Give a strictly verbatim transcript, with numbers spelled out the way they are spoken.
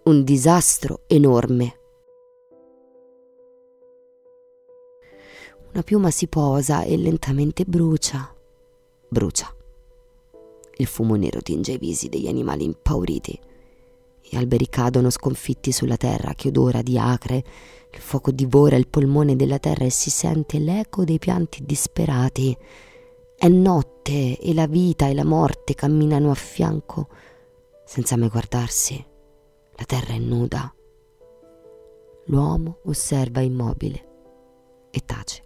un disastro enorme. Una piuma si posa e lentamente brucia, brucia. Il fumo nero tinge i visi degli animali impauriti. Gli alberi cadono sconfitti sulla terra che odora di acre. Il fuoco divora il polmone della terra e si sente l'eco dei pianti disperati. È notte e la vita e la morte camminano a fianco senza mai guardarsi. La terra è nuda. L'uomo osserva immobile e tace.